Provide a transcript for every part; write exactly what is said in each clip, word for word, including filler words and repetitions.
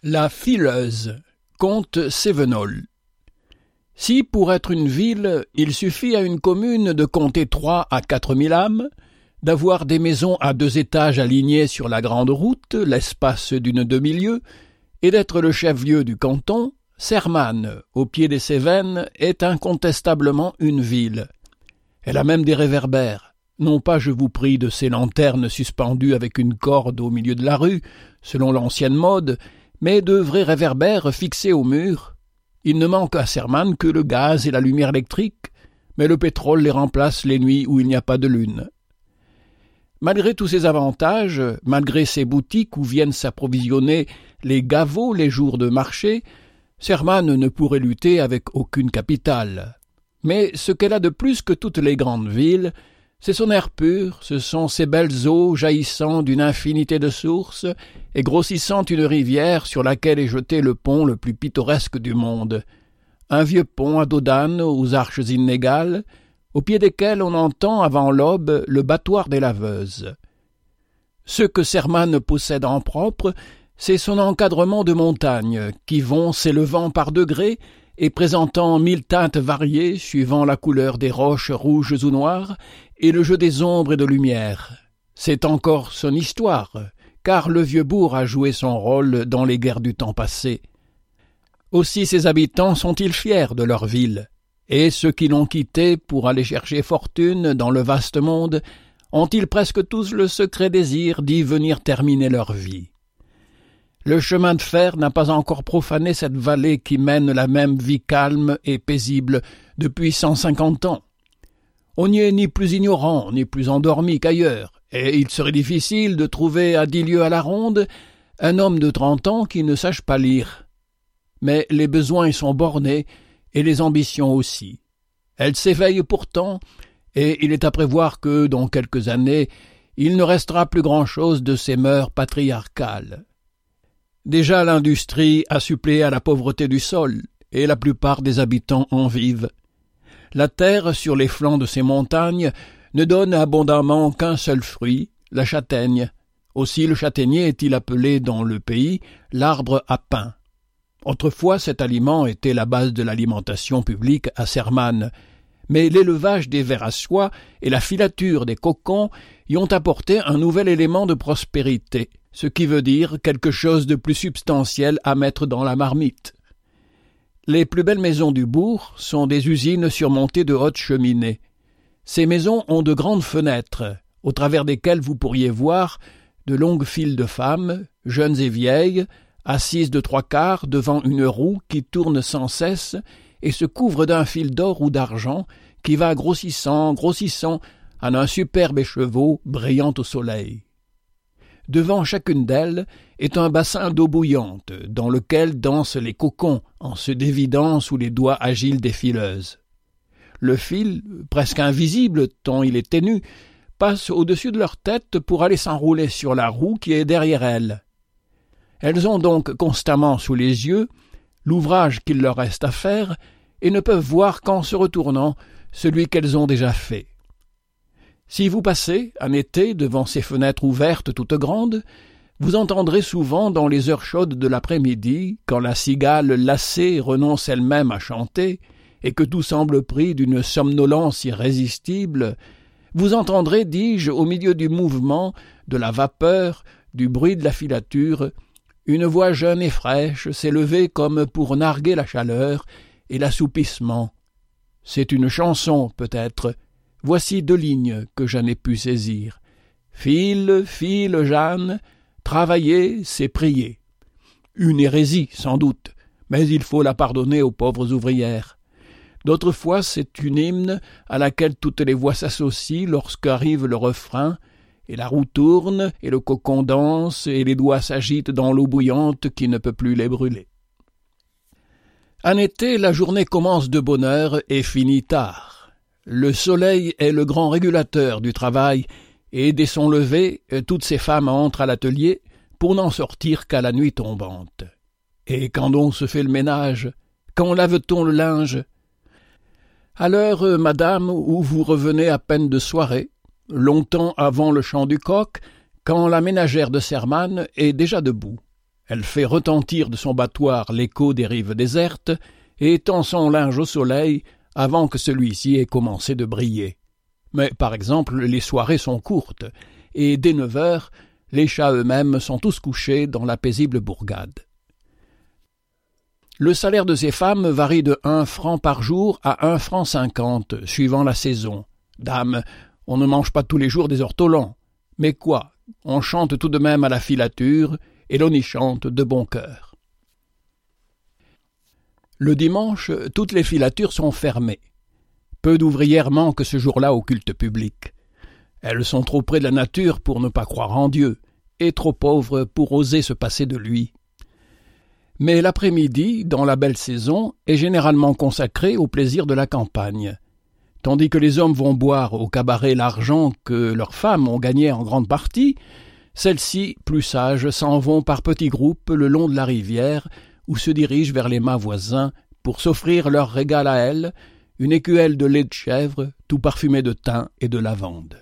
La fileuse, conte Cévenol. Si pour être une ville, il suffit à une commune de compter trois à quatre mille âmes, d'avoir des maisons à deux étages alignées sur la grande route, l'espace d'une demi-lieue, et d'être le chef-lieu du canton, Sermane, au pied des Cévennes, est incontestablement une ville. Elle a même des réverbères, non pas, je vous prie, de ces lanternes suspendues avec une corde au milieu de la rue, selon l'ancienne mode, mais de vrais réverbères fixés au mur. Il ne manque à Sermane que le gaz et la lumière électrique, mais le pétrole les remplace les nuits où il n'y a pas de lune. Malgré tous ces avantages, malgré ces boutiques où viennent s'approvisionner les gavots les jours de marché, Sermane ne pourrait lutter avec aucune capitale. Mais ce qu'elle a de plus que toutes les grandes villes, c'est son air pur, ce sont ces belles eaux jaillissant d'une infinité de sources et grossissant une rivière sur laquelle est jeté le pont le plus pittoresque du monde. Un vieux pont à dos d'âne aux arches inégales, au pied desquels on entend avant l'aube le battoir des laveuses. Ce que Sermane possède en propre, c'est son encadrement de montagnes qui vont s'élevant par degrés et présentant mille teintes variées suivant la couleur des roches rouges ou noires et le jeu des ombres et de lumière. C'est encore son histoire, car le vieux bourg a joué son rôle dans les guerres du temps passé. Aussi ses habitants sont-ils fiers de leur ville, et ceux qui l'ont quittée pour aller chercher fortune dans le vaste monde ont-ils presque tous le secret désir d'y venir terminer leur vie. Le chemin de fer n'a pas encore profané cette vallée qui mène la même vie calme et paisible depuis cent cinquante ans. On n'y est ni plus ignorant, ni plus endormi qu'ailleurs, et il serait difficile de trouver à dix lieues à la ronde un homme de trente ans qui ne sache pas lire. Mais les besoins y sont bornés, et les ambitions aussi. Elles s'éveillent pourtant, et il est à prévoir que, dans quelques années, il ne restera plus grand-chose de ces mœurs patriarcales. Déjà l'industrie a suppléé à la pauvreté du sol, et la plupart des habitants en vivent. La terre sur les flancs de ces montagnes ne donne abondamment qu'un seul fruit, la châtaigne. Aussi le châtaignier est-il appelé dans le pays l'arbre à pain. Autrefois cet aliment était la base de l'alimentation publique à Sermane, mais l'élevage des vers à soie et la filature des cocons y ont apporté un nouvel élément de prospérité, ce qui veut dire quelque chose de plus substantiel à mettre dans la marmite. Les plus belles maisons du bourg sont des usines surmontées de hautes cheminées. Ces maisons ont de grandes fenêtres, au travers desquelles vous pourriez voir de longues files de femmes, jeunes et vieilles, assises de trois quarts devant une roue qui tourne sans cesse et se couvre d'un fil d'or ou d'argent qui va grossissant, grossissant, en un superbe écheveau brillant au soleil. Devant chacune d'elles est un bassin d'eau bouillante, dans lequel dansent les cocons en se dévidant sous les doigts agiles des fileuses. Le fil, presque invisible tant il est ténu, passe au-dessus de leur tête pour aller s'enrouler sur la roue qui est derrière elles. Elles ont donc constamment sous les yeux l'ouvrage qu'il leur reste à faire et ne peuvent voir qu'en se retournant celui qu'elles ont déjà fait. Si vous passez, en été, devant ces fenêtres ouvertes toutes grandes, vous entendrez souvent dans les heures chaudes de l'après-midi, quand la cigale lassée renonce elle-même à chanter, et que tout semble pris d'une somnolence irrésistible, vous entendrez, dis-je, au milieu du mouvement, de la vapeur, du bruit de la filature, une voix jeune et fraîche s'élever comme pour narguer la chaleur et l'assoupissement. C'est une chanson, peut-être. Voici deux lignes que je n'ai pu saisir. File, file, Jeanne, travailler, c'est prier. Une hérésie, sans doute, mais il faut la pardonner aux pauvres ouvrières. D'autres fois, c'est une hymne à laquelle toutes les voix s'associent lorsqu'arrive le refrain, et la roue tourne, et le cocon danse, et les doigts s'agitent dans l'eau bouillante qui ne peut plus les brûler. En été, la journée commence de bonne heure et finit tard. Le soleil est le grand régulateur du travail, et dès son lever, toutes ces femmes entrent à l'atelier pour n'en sortir qu'à la nuit tombante. Et quand on se fait le ménage, quand lave-t-on le linge? À l'heure, madame, où vous revenez à peine de soirée, longtemps avant le chant du coq, quand la ménagère de Sermane est déjà debout. Elle fait retentir de son battoir l'écho des rives désertes et tend son linge au soleil avant que celui-ci ait commencé de briller. Mais, par exemple, les soirées sont courtes, et dès neuf heures, les chats eux-mêmes sont tous couchés dans la paisible bourgade. Le salaire de ces femmes varie de un franc par jour à un franc cinquante, suivant la saison. Dame, on ne mange pas tous les jours des ortolans. Mais quoi, on chante tout de même à la filature, et l'on y chante de bon cœur. Le dimanche, toutes les filatures sont fermées. Peu d'ouvrières manquent ce jour-là au culte public. Elles sont trop près de la nature pour ne pas croire en Dieu, et trop pauvres pour oser se passer de lui. Mais l'après-midi, dans la belle saison, est généralement consacré au plaisir de la campagne. Tandis que les hommes vont boire au cabaret l'argent que leurs femmes ont gagné en grande partie, celles-ci, plus sages, s'en vont par petits groupes le long de la rivière ou se dirigent vers les mâts voisins pour s'offrir leur régal à elles, une écuelle de lait de chèvre tout parfumé de thym et de lavande.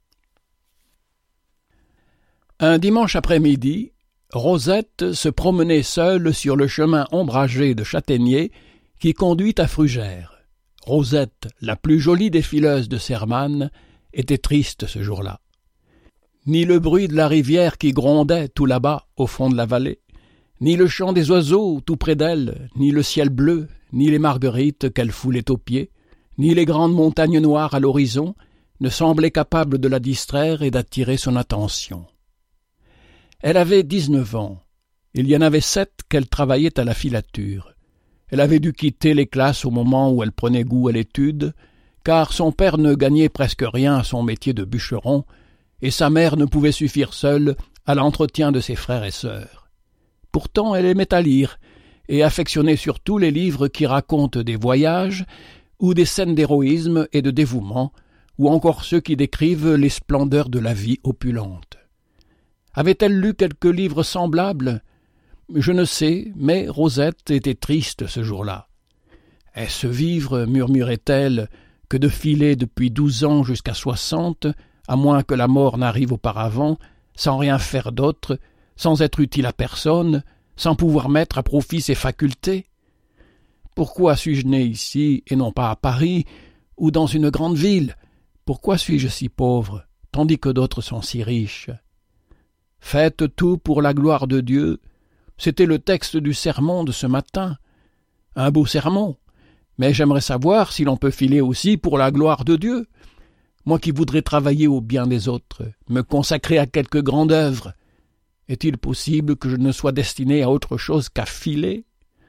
Un dimanche après-midi, Rosette se promenait seule sur le chemin ombragé de châtaigniers qui conduit à Frugères. Rosette, la plus jolie des fileuses de Serman, était triste ce jour-là. Ni le bruit de la rivière qui grondait tout là-bas au fond de la vallée, ni le chant des oiseaux tout près d'elle, ni le ciel bleu, ni les marguerites qu'elle foulait aux pieds, ni les grandes montagnes noires à l'horizon ne semblaient capables de la distraire et d'attirer son attention. Elle avait dix-neuf ans. Il y en avait sept qu'elle travaillait à la filature. Elle avait dû quitter les classes au moment où elle prenait goût à l'étude, car son père ne gagnait presque rien à son métier de bûcheron, et sa mère ne pouvait suffire seule à l'entretien de ses frères et sœurs. Pourtant elle aimait à lire, et affectionnait surtout les livres qui racontent des voyages, ou des scènes d'héroïsme et de dévouement, ou encore ceux qui décrivent les splendeurs de la vie opulente. Avait-elle lu quelques livres semblables ? Je ne sais, mais Rosette était triste ce jour-là. « Est-ce vivre, murmurait-elle, que de filer depuis douze ans jusqu'à soixante, à moins que la mort n'arrive auparavant, sans rien faire d'autre, sans être utile à personne, sans pouvoir mettre à profit ses facultés ? Pourquoi suis-je né ici et non pas à Paris ou dans une grande ville ? Pourquoi suis-je si pauvre, tandis que d'autres sont si riches ? Faites tout pour la gloire de Dieu, c'était le texte du sermon de ce matin. Un beau sermon, mais j'aimerais savoir si l'on peut filer aussi pour la gloire de Dieu. Moi qui voudrais travailler au bien des autres, me consacrer à quelque grande œuvre, est-il possible que je ne sois destiné à autre chose qu'à filer ?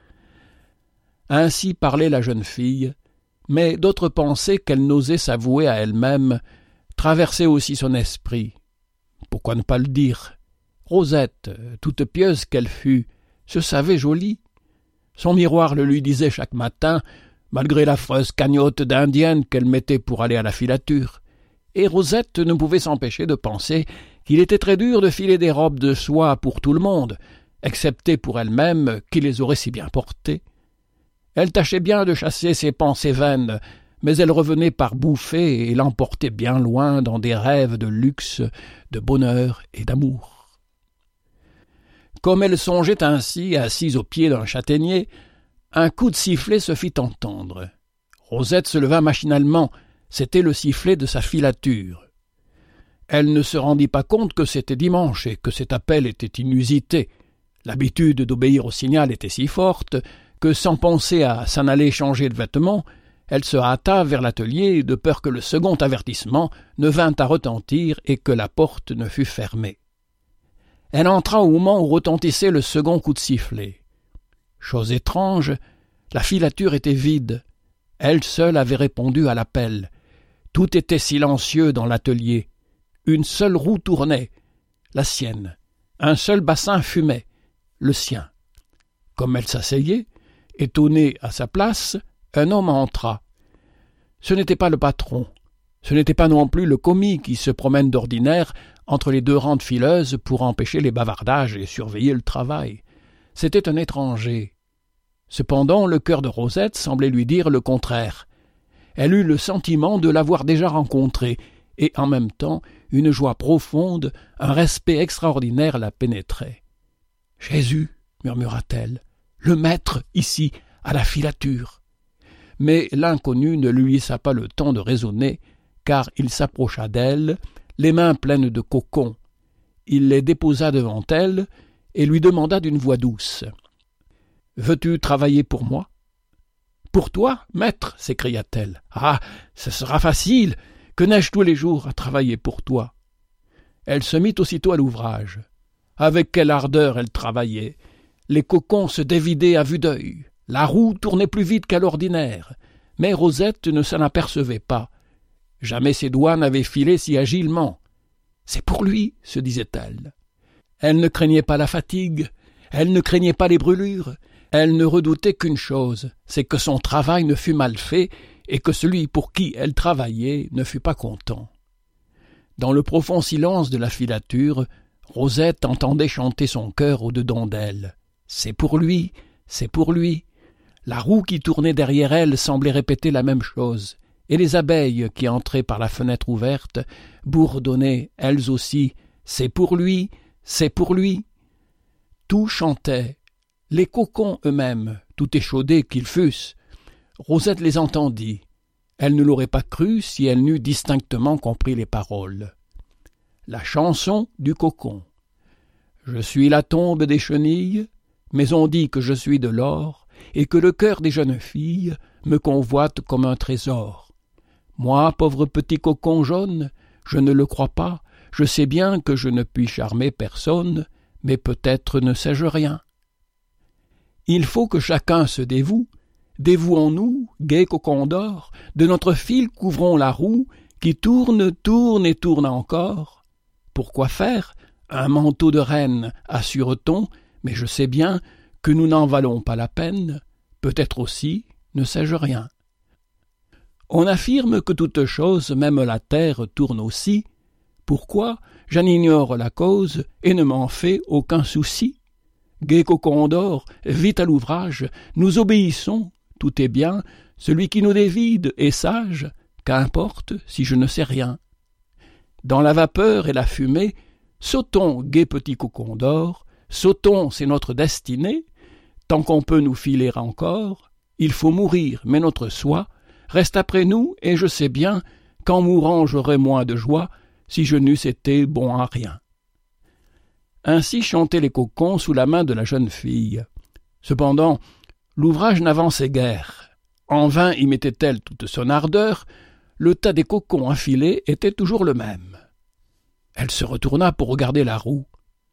Ainsi parlait la jeune fille, mais d'autres pensées qu'elle n'osait s'avouer à elle-même traversaient aussi son esprit. Pourquoi ne pas le dire ? Rosette, toute pieuse qu'elle fût, se savait jolie. Son miroir le lui disait chaque matin, malgré l'affreuse cagnotte d'indienne qu'elle mettait pour aller à la filature. Et Rosette ne pouvait s'empêcher de penser qu'il était très dur de filer des robes de soie pour tout le monde, excepté pour elle-même qui les aurait si bien portées. Elle tâchait bien de chasser ses pensées vaines, mais elle revenait par bouffées et l'emportait bien loin dans des rêves de luxe, de bonheur et d'amour. Comme elle songeait ainsi, assise au pied d'un châtaignier, un coup de sifflet se fit entendre. Rosette se leva machinalement, c'était le sifflet de sa filature. Elle ne se rendit pas compte que c'était dimanche et que cet appel était inusité. L'habitude d'obéir au signal était si forte que, sans penser à s'en aller changer de vêtements, elle se hâta vers l'atelier de peur que le second avertissement ne vînt à retentir et que la porte ne fût fermée. Elle entra au moment où retentissait le second coup de sifflet. Chose étrange, la filature était vide. Elle seule avait répondu à l'appel. Tout était silencieux dans l'atelier. Une seule roue tournait, la sienne. Un seul bassin fumait, le sien. Comme elle s'asseyait, étonnée à sa place, un homme entra. Ce n'était pas le patron. Ce n'était pas non plus le commis qui se promène d'ordinaire entre les deux rangs de fileuses pour empêcher les bavardages et surveiller le travail. C'était un étranger. Cependant, le cœur de Rosette semblait lui dire le contraire. Elle eut le sentiment de l'avoir déjà rencontré, et en même temps, une joie profonde, un respect extraordinaire la pénétrait. « Jésus !» murmura-t-elle. « Le maître, ici, à la filature. » Mais l'inconnu ne lui laissa pas le temps de raisonner, car il s'approcha d'elle, les mains pleines de cocons. Il les déposa devant elle et lui demanda d'une voix douce. « Veux-tu travailler pour moi ?»« Pour toi, maître ?» s'écria-t-elle. « Ah, ce sera facile. Que n'ai-je tous les jours à travailler pour toi ?» Elle se mit aussitôt à l'ouvrage. Avec quelle ardeur elle travaillait. Les cocons se dévidaient à vue d'œil. La roue tournait plus vite qu'à l'ordinaire, mais Rosette ne s'en apercevait pas. Jamais ses doigts n'avaient filé si agilement. « C'est pour lui », se disait-elle. Elle ne craignait pas la fatigue, elle ne craignait pas les brûlures, elle ne redoutait qu'une chose, c'est que son travail ne fût mal fait et que celui pour qui elle travaillait ne fût pas content. Dans le profond silence de la filature, Rosette entendait chanter son cœur au-dedans d'elle. « C'est pour lui, c'est pour lui ». La roue qui tournait derrière elle semblait répéter la même chose, et les abeilles qui entraient par la fenêtre ouverte bourdonnaient, elles aussi, « C'est pour lui, c'est pour lui ». Tout chantait, les cocons eux-mêmes, tout échaudés qu'ils fussent. Rosette les entendit. Elle ne l'aurait pas cru si elle n'eût distinctement compris les paroles. La chanson du cocon. « Je suis la tombe des chenilles, mais on dit que je suis de l'or, et que le cœur des jeunes filles me convoite comme un trésor. Moi, pauvre petit cocon jaune, je ne le crois pas, je sais bien que je ne puis charmer personne, mais peut-être ne sais-je rien. Il faut que chacun se dévoue, dévouons-nous, gai cocon d'or, de notre fil couvrons la roue, qui tourne, tourne et tourne encore. Pourquoi faire? Un manteau de reine, assure-t-on, mais je sais bien que nous n'en valons pas la peine, peut-être aussi ne sais-je rien. On affirme que toute chose, même la terre, tourne aussi. Pourquoi? J'en ignore la cause et ne m'en fais aucun souci. Gai cocon d'or, vite à l'ouvrage, nous obéissons, tout est bien, celui qui nous dévide est sage, qu'importe si je ne sais rien. Dans la vapeur et la fumée, sautons, gai petit cocon d'or, sautons, c'est notre destinée, tant qu'on peut nous filer encore, il faut mourir, mais notre soi reste après nous, et je sais bien qu'en mourant j'aurai moins de joie si je n'eusse été bon à rien. » Ainsi chantaient les cocons sous la main de la jeune fille. Cependant, l'ouvrage n'avançait guère. En vain y mettait-elle toute son ardeur, le tas des cocons affilés était toujours le même. Elle se retourna pour regarder la roue.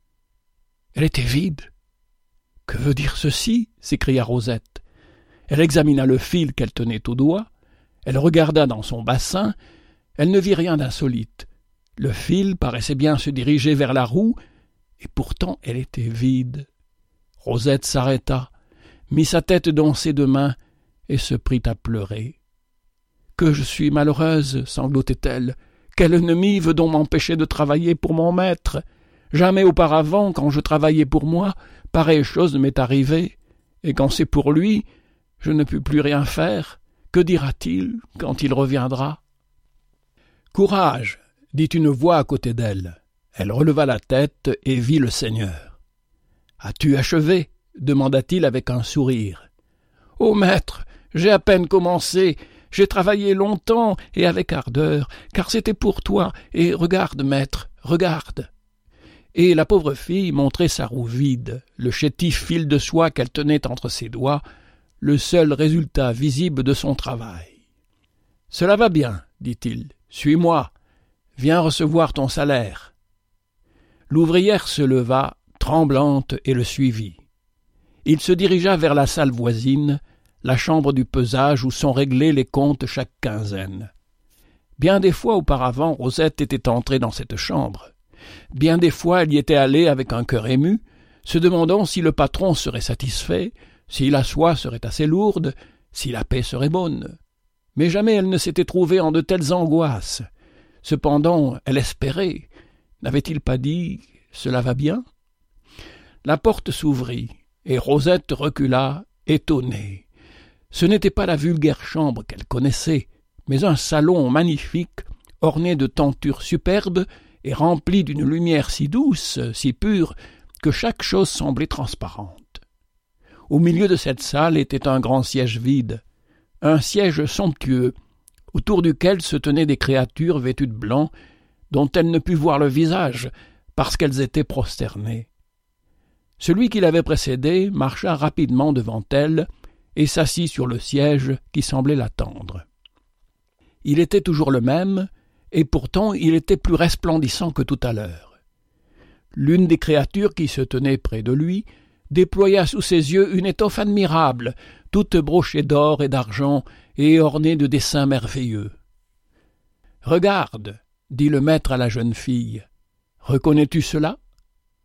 Elle était vide. « Que veut dire ceci ?» s'écria Rosette. Elle examina le fil qu'elle tenait au doigt, elle regarda dans son bassin, elle ne vit rien d'insolite. Le fil paraissait bien se diriger vers la roue, et pourtant elle était vide. Rosette s'arrêta, mit sa tête dans ses deux mains et se prit à pleurer. « Que je suis malheureuse !» sanglotait-elle. « Quel ennemi veut donc m'empêcher de travailler pour mon maître? Jamais auparavant, quand je travaillais pour moi, pareille chose ne m'est arrivée, et quand c'est pour lui, je ne puis plus rien faire. Que dira-t-il quand il reviendra ?» « Courage !» dit une voix à côté d'elle. Elle releva la tête et vit le Seigneur. « As-tu achevé ?» demanda-t-il avec un sourire. « Ô maître, j'ai à peine commencé, j'ai travaillé longtemps et avec ardeur, car c'était pour toi, et regarde, maître, regarde !» Et la pauvre fille montrait sa roue vide, le chétif fil de soie qu'elle tenait entre ses doigts, le seul résultat visible de son travail. « Cela va bien, dit-il, suis-moi, viens recevoir ton salaire. » L'ouvrière se leva, tremblante, et le suivit. Il se dirigea vers la salle voisine, la chambre du pesage où sont réglés les comptes chaque quinzaine. Bien des fois auparavant, Rosette était entrée dans cette chambre. Bien des fois, elle y était allée avec un cœur ému, se demandant si le patron serait satisfait, si la soie serait assez lourde, si la paie serait bonne. Mais jamais elle ne s'était trouvée en de telles angoisses. Cependant, elle espérait. N'avait-il pas dit « Cela va bien » ? La porte s'ouvrit, et Rosette recula, étonnée. Ce n'était pas la vulgaire chambre qu'elle connaissait, mais un salon magnifique, orné de tentures superbes et rempli d'une lumière si douce, si pure, que chaque chose semblait transparente. Au milieu de cette salle était un grand siège vide, un siège somptueux, autour duquel se tenaient des créatures vêtues de blanc, dont elle ne put voir le visage, parce qu'elles étaient prosternées. Celui qui l'avait précédé marcha rapidement devant elle et s'assit sur le siège qui semblait l'attendre. Il était toujours le même, et pourtant il était plus resplendissant que tout à l'heure. L'une des créatures qui se tenaient près de lui déploya sous ses yeux une étoffe admirable, toute brochée d'or et d'argent et ornée de dessins merveilleux. « Regarde, » dit le maître à la jeune fille, « reconnais-tu cela ?»« Non, »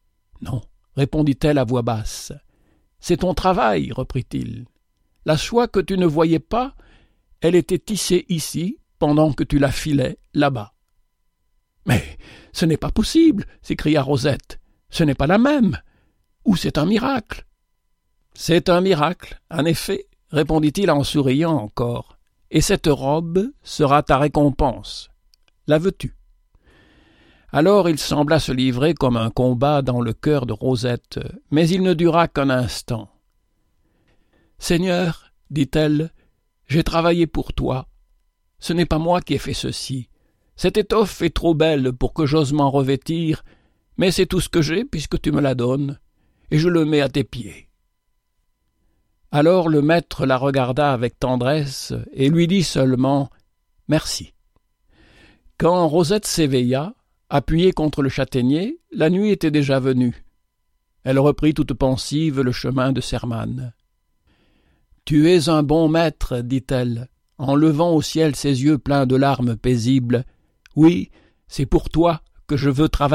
répondit-elle à voix basse. « C'est ton travail, » reprit-il. « La soie que tu ne voyais pas, elle était tissée ici pendant que tu la filais là-bas. »« Mais ce n'est pas possible !» s'écria Rosette. « Ce n'est pas la même. Ou c'est un miracle ?» ?»« C'est un miracle, en effet, » répondit-il en souriant encore. « Et cette robe sera ta récompense. La veux-tu ?» Alors il sembla se livrer comme un combat dans le cœur de Rosette, mais il ne dura qu'un instant. « Seigneur, dit-elle, j'ai travaillé pour toi. Ce n'est pas moi qui ai fait ceci. Cette étoffe est trop belle pour que j'ose m'en revêtir, mais c'est tout ce que j'ai puisque tu me la donnes, et je le mets à tes pieds. » Alors le maître la regarda avec tendresse et lui dit seulement « Merci ». Quand Rosette s'éveilla, appuyée contre le châtaignier, la nuit était déjà venue. Elle reprit toute pensive le chemin de Sermane. « Tu es un bon maître, dit-elle, en levant au ciel ses yeux pleins de larmes paisibles. Oui, c'est pour toi que je veux travailler. »